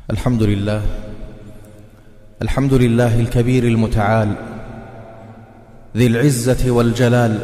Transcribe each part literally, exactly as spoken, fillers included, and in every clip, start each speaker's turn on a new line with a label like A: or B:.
A: الحمد لله الحمد لله الكبير المتعال ذي العزة والجلال،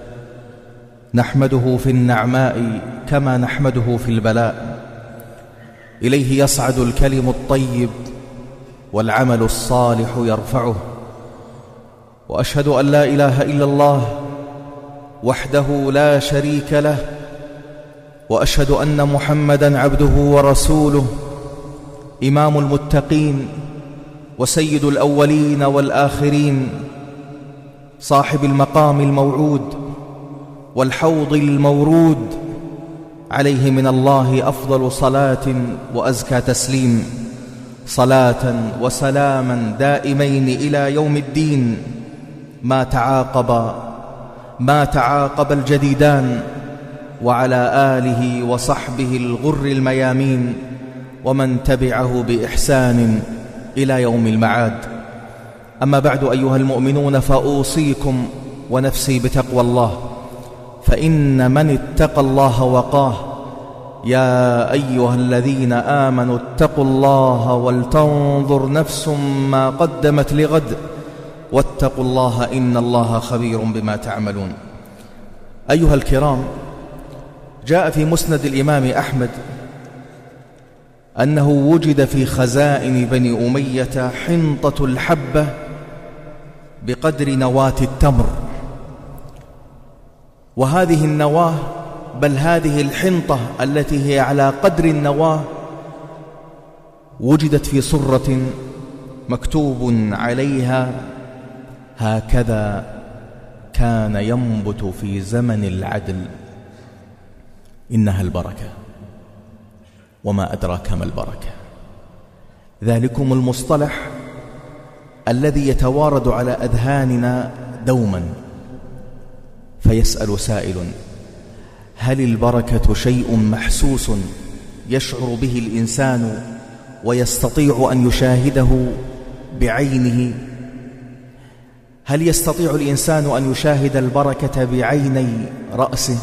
A: نحمده في النعماء كما نحمده في البلاء. إليه يصعد الكلم الطيب والعمل الصالح يرفعه، وأشهد أن لا إله إلا الله وحده لا شريك له، وأشهد أن محمدًا عبده ورسوله، إمام المتقين وسيد الأولين والآخرين، صاحب المقام الموعود والحوض المورود، عليه من الله أفضل صلاة وأزكى تسليم، صلاة وسلاما دائمين إلى يوم الدين. ما تعاقب ما تعاقب الجديدان، وعلى آله وصحبه الغر الميامين، ومن تبعه بإحسان إلى يوم المعاد. أما بعد، أيها المؤمنون، فأوصيكم ونفسي بتقوى الله، فإن من اتقى الله وقاه. يا أيها الذين آمنوا اتقوا الله ولتنظر نفس ما قدمت لغد، واتقوا الله إن الله خبير بما تعملون. أيها الكرام، جاء في مسند الإمام أحمد أنه وجد في خزائن بني أمية حنطة الحبة بقدر نواة التمر، وهذه النواة بل هذه الحنطة التي هي على قدر النواة وجدت في صرة مكتوب عليها: هكذا كان ينبت في زمن العدل، إنها البركة. وما أدراك ما البركة؟ ذلكم المصطلح الذي يتوارد على أذهاننا دوما، فيسأل سائل: هل البركة شيء محسوس يشعر به الإنسان ويستطيع أن يشاهده بعينه؟ هل يستطيع الإنسان أن يشاهد البركة بعيني رأسه،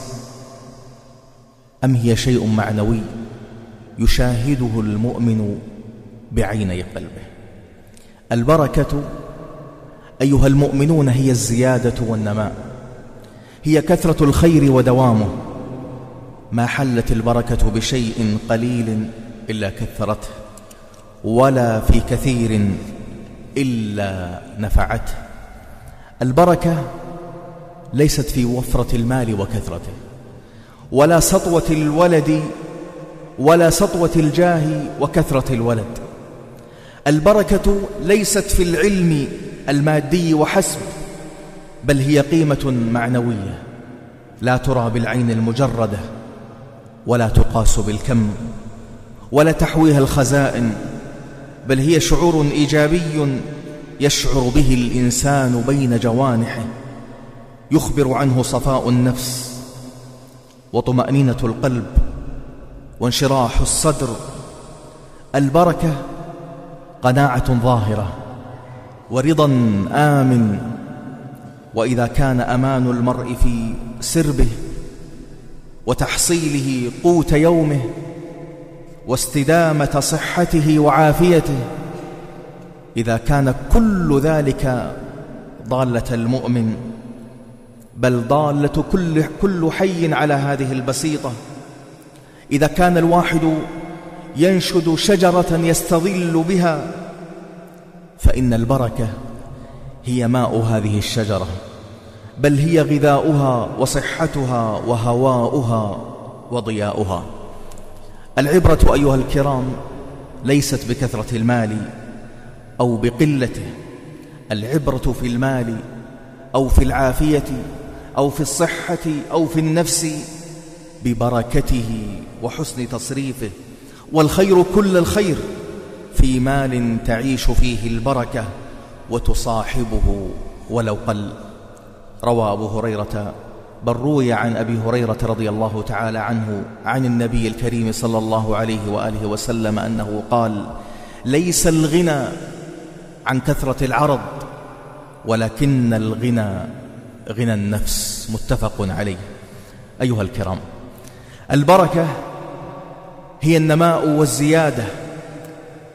A: أم هي شيء معنوي يشاهده المؤمن بعيني قلبه؟ البركة أيها المؤمنون هي الزيادة والنماء، هي كثرة الخير ودوامه. ما حلت البركة بشيء قليل إلا كثرته، ولا في كثير إلا نفعته. البركة ليست في وفرة المال وكثرته، ولا سطوة الولد، ولا سطوة الجاه وكثرة الولد. البركة ليست في العلم المادي وحسب، بل هي قيمة معنوية لا ترى بالعين المجردة، ولا تقاس بالكم، ولا تحويها الخزائن، بل هي شعور إيجابي يشعر به الإنسان بين جوانحه، يخبر عنه صفاء النفس وطمأنينة القلب وانشراح الصدر. البركة قناعة ظاهرة ورضا آمن، وإذا كان أمان المرء في سربه وتحصيله قوت يومه واستدامة صحته وعافيته، إذا كان كل ذلك ضالة المؤمن، بل ضالة كل, كل حي على هذه البسيطة، إذا كان الواحد ينشد شجرة يستظل بها، فإن البركة هي ماء هذه الشجرة، بل هي غذاؤها وصحتها وهواؤها وضياؤها. العبرة أيها الكرام ليست بكثرة المال أو بقلته، العبرة في المال أو في العافية أو في الصحة أو في النفس ببركته وحسن تصريفه. والخير كل الخير في مال تعيش فيه البركة وتصاحبه ولو قل. روى أبو هريرة، بل روي عن أبي هريرة رضي الله تعالى عنه عن النبي الكريم صلى الله عليه وآله وسلم أنه قال: ليس الغنى عن كثرة العرض، ولكن الغنى غنى النفس. متفق عليه. أيها الكرام، البركة هي النماء والزيادة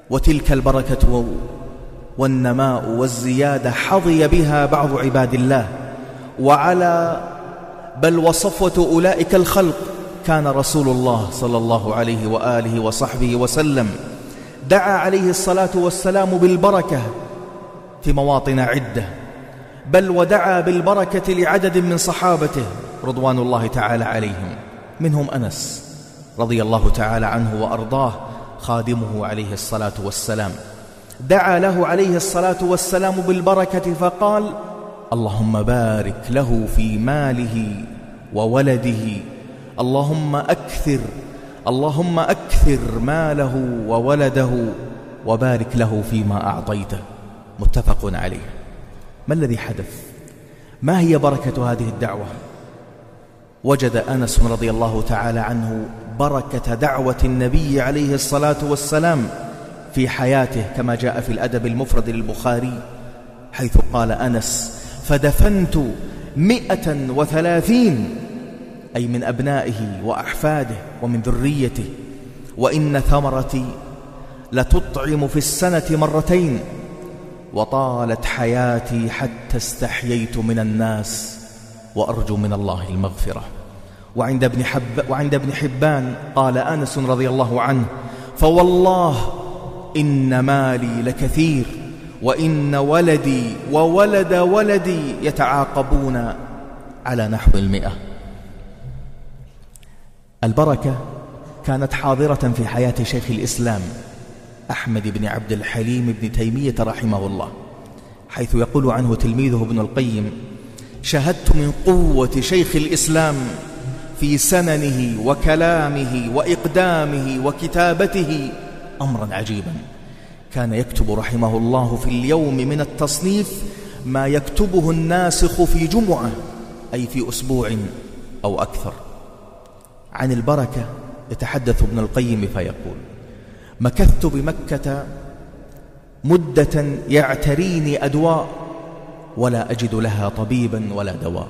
A: وتلك البركة والنماء والزيادة حظي بها بعض عباد الله، وعلى بل وصفوة أولئك الخلق كان رسول الله صلى الله عليه وآله وصحبه وسلم دعا عليه الصلاة والسلام بالبركة في مواطن عدة، بل ودعا بالبركة لعدد من صحابته رضوان الله تعالى عليهم، منهم أنس رضي الله تعالى عنه وأرضاه خادمه عليه الصلاة والسلام، دعا له عليه الصلاة والسلام بالبركة فقال: اللهم بارك له في ماله وولده، اللهم أكثر اللهم أكثر ماله وولده وبارك له فيما أعطيته. متفق عليه. ما الذي حدث؟ ما هي بركة هذه الدعوة؟ وجد أنس رضي الله تعالى عنه بركة دعوة النبي عليه الصلاة والسلام في حياته، كما جاء في الأدب المفرد للبخاري حيث قال أنس: فدفنت مئة وثلاثين، أي من أبنائه وأحفاده ومن ذريته، وإن ثمرتي لتطعم في السنة مرتين، وطالت حياتي حتى استحييت من الناس وأرجو من الله المغفرة. وعند ابن, حب وعند ابن حبان قال أنس رضي الله عنه: فوالله إن مالي لكثير، وإن ولدي وولد ولدي يتعاقبون على نحو المئة. البركة كانت حاضرة في حياة شيخ الإسلام أحمد بن عبد الحليم بن تيمية رحمه الله، حيث يقول عنه تلميذه ابن القيم: شهدت من قوة شيخ الإسلام في سننه وكلامه وإقدامه وكتابته أمرا عجيبا. كان يكتب رحمه الله في اليوم من التصنيف ما يكتبه الناسخ في جمعة، أي في أسبوع أو أكثر. عن البركة يتحدث ابن القيم فيقول: مكثت بمكة مدة يعتريني أدواء ولا أجد لها طبيبا ولا دواء،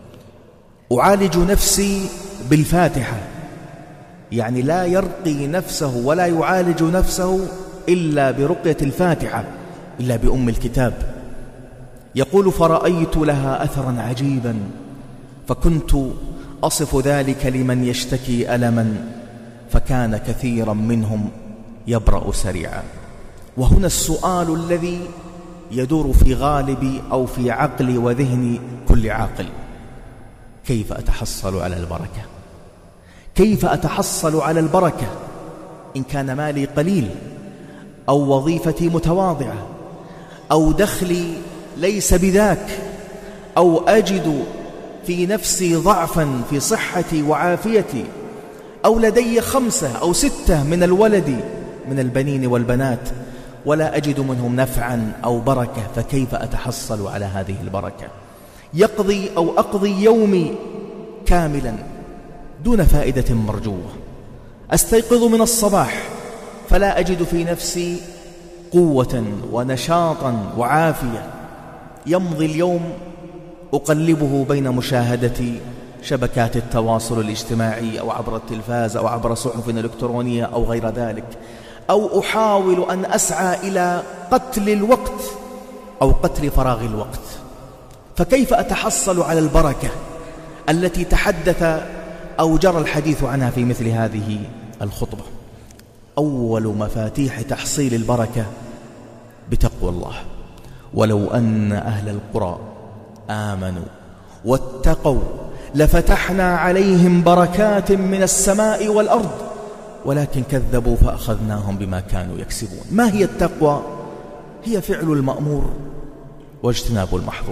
A: أعالج نفسي بالفاتحة، يعني لا يرقي نفسه ولا يعالج نفسه إلا برقية الفاتحة، إلا بأم الكتاب. يقول: فرأيت لها أثرا عجيبا، فكنت أصف ذلك لمن يشتكي ألما، فكان كثيرا منهم يبرأ سريعا. وهنا السؤال الذي يدور في غالب أو في عقل وذهن كل عاقل: كيف أتحصل على البركة؟ كيف أتحصل على البركة إن كان مالي قليل، أو وظيفتي متواضعة، أو دخلي ليس بذاك، أو أجد في نفسي ضعفا في صحتي وعافيتي، أو لدي خمسة أو ستة من الولد من البنين والبنات ولا أجد منهم نفعا أو بركة، فكيف أتحصل على هذه البركة؟ يقضي أو أقضي يومي كاملا دون فائدة مرجوة، أستيقظ من الصباح فلا أجد في نفسي قوة ونشاطا وعافية، يمضي اليوم أقلبه بين مشاهدة شبكات التواصل الاجتماعي أو عبر التلفاز أو عبر صحف إلكترونية أو غير ذلك، أو أحاول أن أسعى إلى قتل الوقت أو قتل فراغ الوقت. فكيف أتحصل على البركة التي تحدث أو جرى الحديث عنها في مثل هذه الخطبة؟ أول مفاتيح تحصيل البركة بتقوى الله. ولو أن أهل القرى آمنوا واتقوا لفتحنا عليهم بركات من السماء والأرض ولكن كذبوا فأخذناهم بما كانوا يكسبون. ما هي التقوى؟ هي فعل المأمور واجتناب المحظور.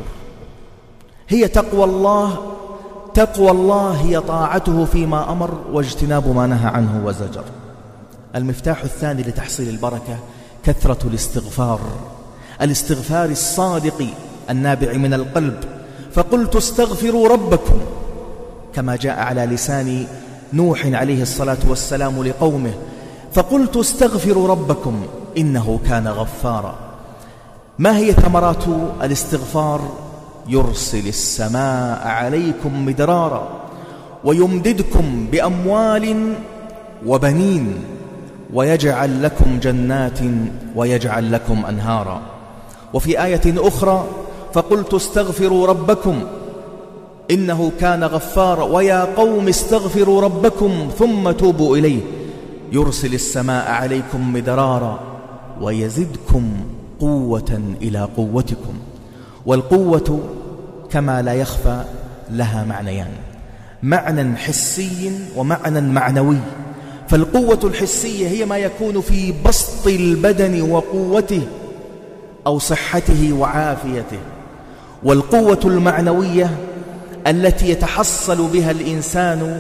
A: هي تقوى الله تقوى الله هي طاعته فيما أمر واجتناب ما نهى عنه وزجر. المفتاح الثاني لتحصيل البركة كثرة الاستغفار، الاستغفار الصادق النابع من القلب. فقلت استغفروا ربكم كما جاء على لسان نوح عليه الصلاة والسلام لقومه، فقلت استغفروا ربكم إنه كان غفارا. ما هي ثمرات الاستغفار؟ يرسل السماء عليكم مدرارا ويمددكم بأموال وبنين ويجعل لكم جنات ويجعل لكم أنهارا. وفي آية أخرى فقلت استغفروا ربكم إنه كان غفارا ويا قوم استغفروا ربكم ثم توبوا إليه يرسل السماء عليكم مدرارا ويزدكم قوة إلى قوتكم. والقوة كما لا يخفى لها معنيان، معنى حسي ومعنى معنوي. فالقوة الحسية هي ما يكون في بسط البدن وقوته أو صحته وعافيته، والقوة المعنوية التي يتحصل بها الإنسان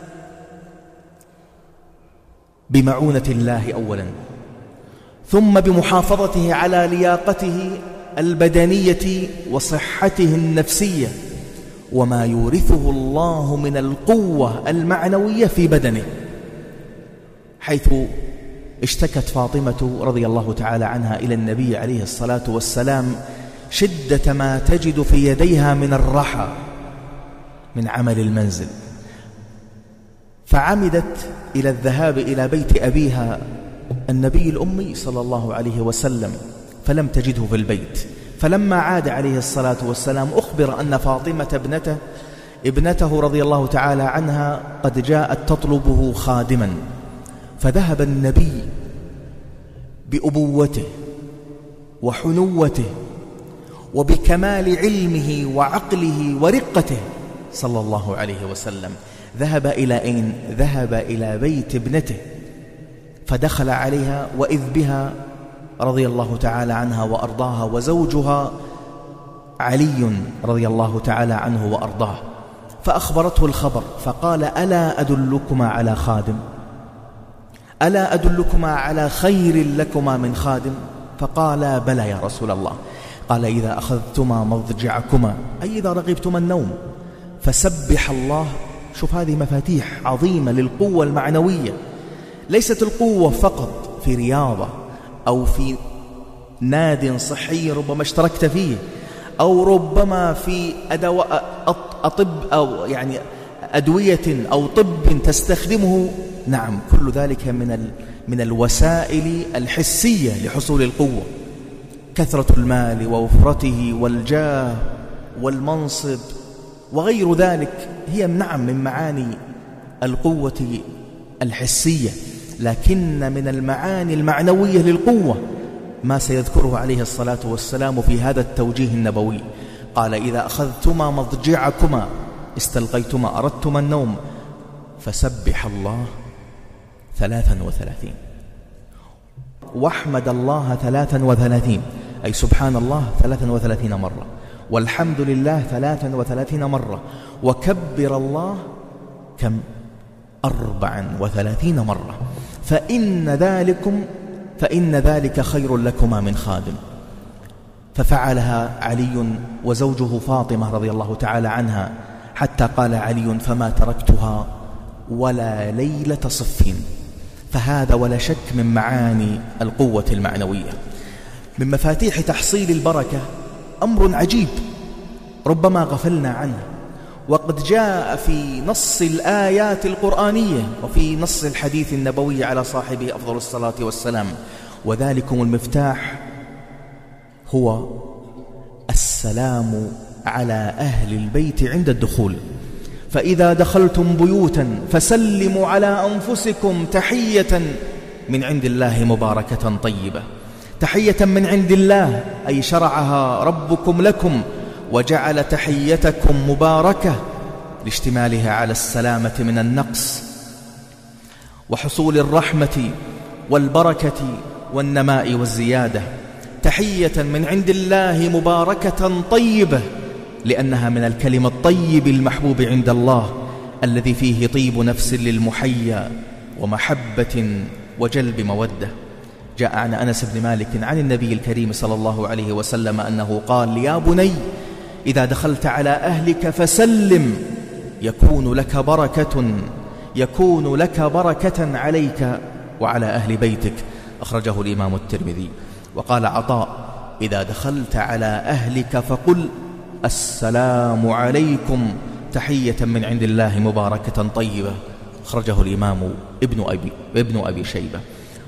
A: بمعونة الله أولا، ثم بمحافظته على لياقته البدنية وصحته النفسية، وما يورثه الله من القوة المعنوية في بدنه، حيث اشتكت فاطمة رضي الله تعالى عنها إلى النبي عليه الصلاة والسلام شدة ما تجد في يديها من الرحى من عمل المنزل، فعمدت إلى الذهاب إلى بيت أبيها النبي الأمي صلى الله عليه وسلم فلم تجده في البيت. فلما عاد عليه الصلاة والسلام أخبر أن فاطمة ابنته ابنته رضي الله تعالى عنها قد جاءت تطلبه خادما، فذهب النبي بأبوته وحنوته وبكمال علمه وعقله ورقته صلى الله عليه وسلم، ذهب إلى أين؟ ذهب إلى بيت ابنته، فدخل عليها وإذ بها رضي الله تعالى عنها وأرضاها وزوجها علي رضي الله تعالى عنه وأرضاه، فأخبرته الخبر فقال: ألا أدلكما على خادم؟ ألا أدلكما على خير لكما من خادم؟ فقال: بلى يا رسول الله. قال: إذا أخذتما مضجعكما، أي إذا رغبتما النوم، فسبح الله. شوف، هذه مفاتيح عظيمة للقوة المعنوية. ليست القوة فقط في رياضة أو في ناد صحي ربما اشتركت فيه، أو ربما في أدواء أطب أو يعني أدوية أو طب تستخدمه. نعم، كل ذلك من من الوسائل الحسية لحصول القوة. كثرة المال ووفرته والجاه والمنصب وغير ذلك هي نعم من معاني القوة الحسية، لكن من المعاني المعنوية للقوة ما سيذكره عليه الصلاة والسلام في هذا التوجيه النبوي. قال: إذا أخذتما مضجعكما، استلقيتما، أردتما النوم، فسبح الله ثلاثا وثلاثين، واحمد الله ثلاثا وثلاثين، أي سبحان الله ثلاثا وثلاثين مرة، والحمد لله ثلاثا وثلاثين مرة، وكبر الله كم؟ أربعا وثلاثين مرة، فإن ذلكم فإن ذلك خير لكما من خادم. ففعلها علي وزوجه فاطمة رضي الله تعالى عنها، حتى قال علي: فما تركتها ولا ليلة صف. فهذا ولا شك من معاني القوة المعنوية. من مفاتيح تحصيل البركة أمر عجيب ربما غفلنا عنه، وقد جاء في نص الآيات القرآنية وفي نص الحديث النبوي على صاحبه أفضل الصلاة والسلام، وذلكم المفتاح هو السلام على أهل البيت عند الدخول. فإذا دخلتم بيوتا فسلموا على أنفسكم تحية من عند الله مباركة طيبة. تحية من عند الله أي شرعها ربكم لكم، وجعل تحيتكم مباركة لاشتمالها على السلامة من النقص وحصول الرحمة والبركة والنماء والزيادة. تحية من عند الله مباركة طيبة، لأنها من الكلم الطيب المحبوب عند الله الذي فيه طيب نفس للمحيا ومحبة وجلب مودة. جاء عن أنس بن مالك عن النبي الكريم صلى الله عليه وسلم أنه قال: يا بني إذا دخلت على أهلك فسلم يكون لك بركة يكون لك بركة عليك وعلى أهل بيتك. أخرجه الإمام الترمذي. وقال عطاء: إذا دخلت على أهلك فقل السلام عليكم تحية من عند الله مباركة طيبة. أخرجه الإمام ابن أبي, ابن أبي شيبة.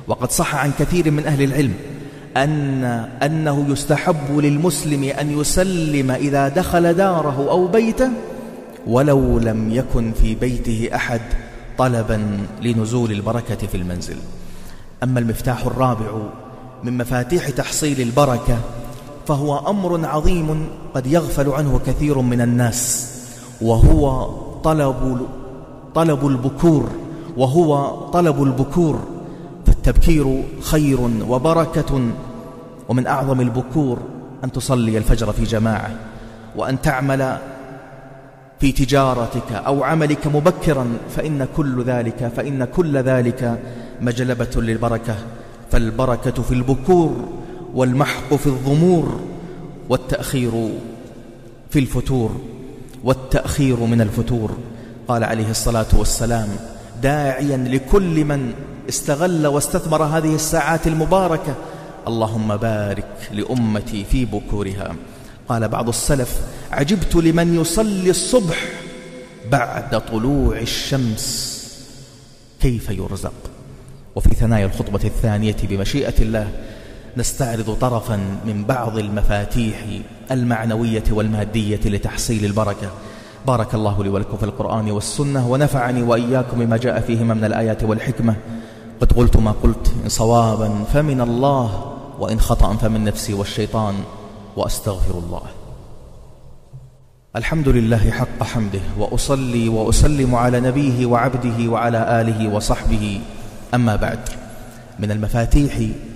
A: وقد صح عن كثير من أهل العلم أن أنه يستحب للمسلم أن يسلم إذا دخل داره أو بيته ولو لم يكن في بيته أحد طلبا لنزول البركة في المنزل. أما المفتاح الرابع من مفاتيح تحصيل البركة فهو أمر عظيم قد يغفل عنه كثير من الناس، وهو طلب طلب البكور وهو طلب البكور فالتبكير خير وبركة، ومن أعظم البكور أن تصلي الفجر في جماعة، وأن تعمل في تجارتك أو عملك مبكرا، فإن كل ذلك فإن كل ذلك مجلبة للبركة. فالبركة في البكور والمحق في الضمور، والتأخير في الفتور والتأخير من الفتور. قال عليه الصلاة والسلام داعيا لكل من استغل واستثمر هذه الساعات المباركة: اللهم بارك لأمتي في بكورها. قال بعض السلف: عجبت لمن يصلي الصبح بعد طلوع الشمس كيف يرزق. وفي ثنايا الخطبة الثانية بمشيئة الله نستعرض طرفا من بعض المفاتيح المعنوية والمادية لتحصيل البركة. بارك الله لي ولكم في القرآن والسنة، ونفعني وإياكم بما جاء فيهما من الآيات والحكمة. قد قلت ما قلت، إن صوابا فمن الله، وإن خطأ فمن نفسي والشيطان، وأستغفر الله. الحمد لله حق حمده، وأصلي وأسلم على نبيه وعبده وعلى آله وصحبه. أما بعد، من المفاتيح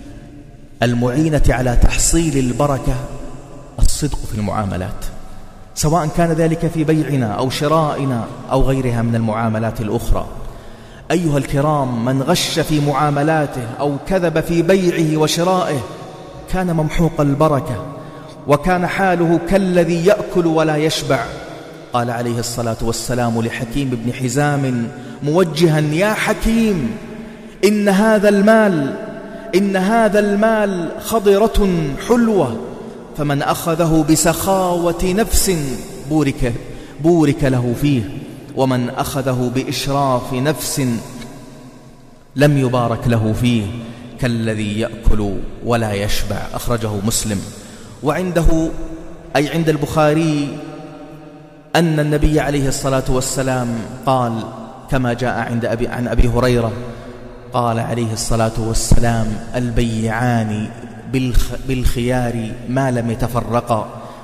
A: المعينة على تحصيل البركة الصدق في المعاملات، سواء كان ذلك في بيعنا أو شرائنا أو غيرها من المعاملات الأخرى. أيها الكرام، من غش في معاملاته أو كذب في بيعه وشرائه كان ممحوق البركة، وكان حاله كالذي يأكل ولا يشبع. قال عليه الصلاة والسلام لحكيم بن حزام موجها: يا حكيم، إن هذا المال إن هذا المال خضرة حلوة، فمن أخذه بسخاوة نفس بورك, بورك له فيه، ومن أخذه بإشراف نفس لم يبارك له فيه، كالذي يأكل ولا يشبع. أخرجه مسلم. وعنده أي عند البخاري أن النبي عليه الصلاة والسلام قال كما جاء عند أبي عن أبي هريرة، قال عليه الصلاة والسلام: البيعان بالخيار ما لم يتفرقا،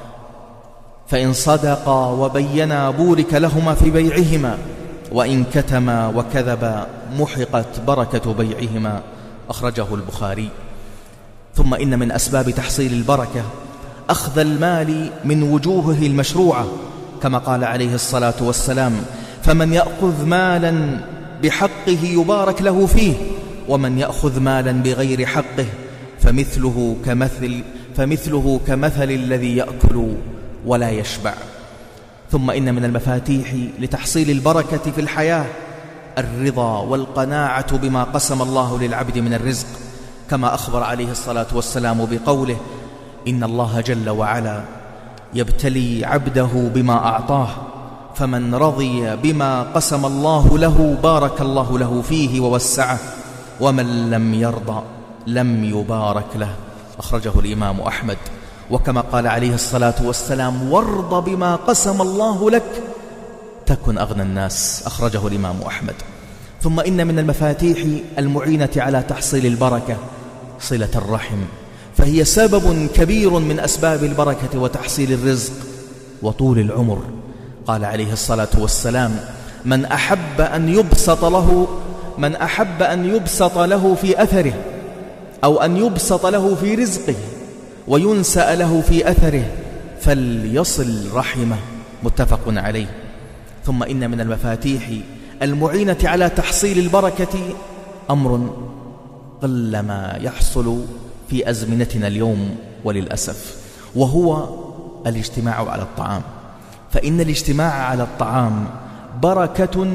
A: فإن صدقا وبينا بورك لهما في بيعهما، وإن كتما وكذبا محقت بركة بيعهما. أخرجه البخاري. ثم إن من أسباب تحصيل البركة أخذ المال من وجوهه المشروعة، كما قال عليه الصلاة والسلام: فمن يأخذ مالا بحقه يبارك له فيه، ومن يأخذ مالا بغير حقه فمثله كمثل, فمثله كمثل الذي يأكل ولا يشبع. ثم إن من المفاتيح لتحصيل البركة في الحياة الرضا والقناعة بما قسم الله للعبد من الرزق، كما أخبر عليه الصلاة والسلام بقوله: إن الله جل وعلا يبتلي عبده بما أعطاه، فمن رضي بما قسم الله له بارك الله له فيه ووسعه، ومن لم يرضى لم يبارك له. أخرجه الإمام أحمد. وكما قال عليه الصلاة والسلام: وارض بما قسم الله لك تكن أغنى الناس. أخرجه الإمام أحمد. ثم إن من المفاتيح المعينة على تحصيل البركة صلة الرحم، فهي سبب كبير من أسباب البركة وتحصيل الرزق وطول العمر. قال عليه الصلاة والسلام: من أحب أن يبسط له من أحب أن يبسط له في أثره، أو أن يبسط له في رزقه وينسأ له في أثره، فليصل رحمه. متفق عليه. ثم إن من المفاتيح المعينة على تحصيل البركة أمر قلما يحصل في أزمنتنا اليوم وللأسف، وهو الاجتماع على الطعام. فإن الاجتماع على الطعام بركة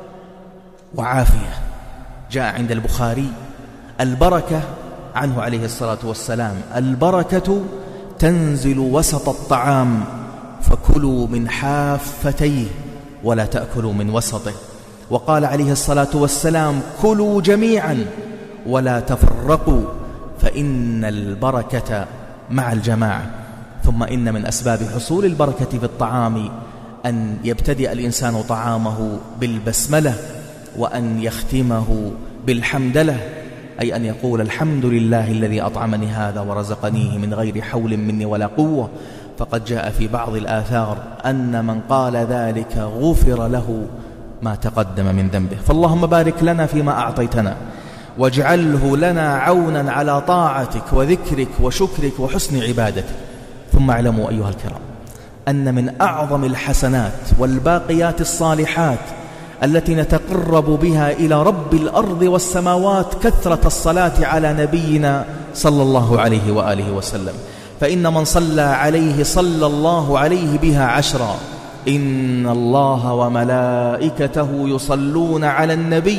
A: وعافية. جاء عند البخاري البركة عنه عليه الصلاة والسلام: البركة تنزل وسط الطعام، فكلوا من حافتيه ولا تأكلوا من وسطه. وقال عليه الصلاة والسلام: كلوا جميعا ولا تفرقوا فإن البركة مع الجماعة. ثم إن من أسباب حصول البركة في الطعام أن يبتدئ الإنسان طعامه بالبسملة، وأن يختمه بالحمدلة، أي أن يقول الحمد لله الذي أطعمني هذا ورزقنيه من غير حول مني ولا قوة. فقد جاء في بعض الآثار أن من قال ذلك غفر له ما تقدم من ذنبه. فاللهم بارك لنا فيما أعطيتنا، واجعله لنا عونا على طاعتك وذكرك وشكرك وحسن عبادتك. ثم اعلموا أيها الكرام أن من أعظم الحسنات والباقيات الصالحات التي نتقرب بها إلى رب الأرض والسماوات كثرة الصلاة على نبينا صلى الله عليه وآله وسلم. فإن من صلى عليه صلى الله عليه بها عشرا. إن الله وملائكته يصلون على النبي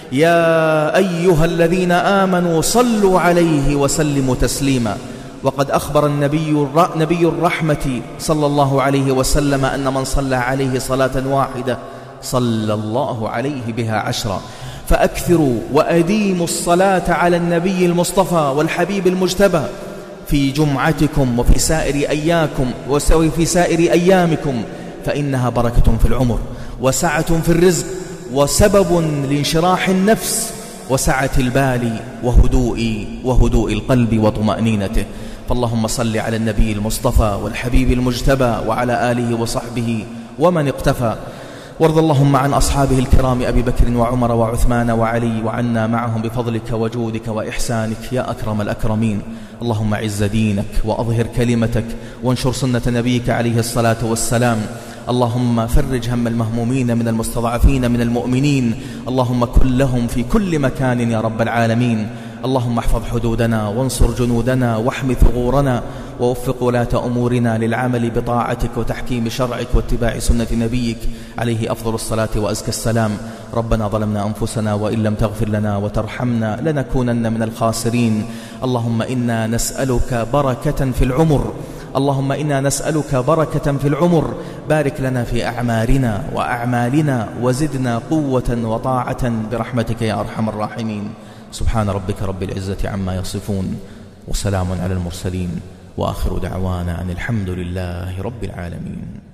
A: يا أيها الذين آمنوا صلوا عليه وسلموا تسليما. وقد أخبر النبي نبي الرحمة صلى الله عليه وسلم أن من صلى عليه صلاة واحدة صلى الله عليه بها عشرا. فأكثروا وأديموا الصلاة على النبي المصطفى والحبيب المجتبى في جمعتكم وفي سائر أيامكم وفي سائر أيامكم، فإنها بركة في العمر وسعة في الرزق وسبب لانشراح النفس وسعة البال وهدوء وهدوء القلب وطمأنينته. فاللهم صل على النبي المصطفى والحبيب المجتبى وعلى آله وصحبه ومن اقتفى. وارض اللهم عن أصحابه الكرام أبي بكر وعمر وعثمان وعلي، وعنا معهم بفضلك وجودك وإحسانك يا أكرم الأكرمين. اللهم عز دينك وأظهر كلمتك وانشر سنة نبيك عليه الصلاة والسلام. اللهم فرج هم المهمومين من المستضعفين من المؤمنين. اللهم كن لهم في كل مكان يا رب العالمين. اللهم احفظ حدودنا وانصر جنودنا واحم ثغورنا، ووفق ولاة أمورنا للعمل بطاعتك وتحكيم شرعك واتباع سنة نبيك عليه أفضل الصلاة وأزكى السلام. ربنا ظلمنا أنفسنا وإن لم تغفر لنا وترحمنا لنكونن من الخاسرين. اللهم إنا نسألك بركة في العمر اللهم إنا نسألك بركة في العمر. بارك لنا في أعمارنا وأعمالنا وزدنا قوة وطاعة برحمتك يا أرحم الراحمين. سبحان ربك رب العزة عما يصفون، وسلام على المرسلين، وآخر دعوانا أن الحمد لله رب العالمين.